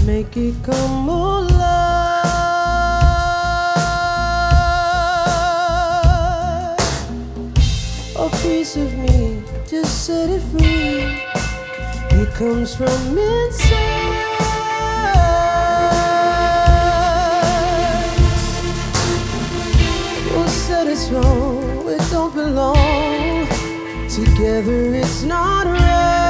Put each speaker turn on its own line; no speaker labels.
Make it come alive. A piece of me, just set it free. It comes from inside. We'll set us wrong, it don't belong. Together it's not right.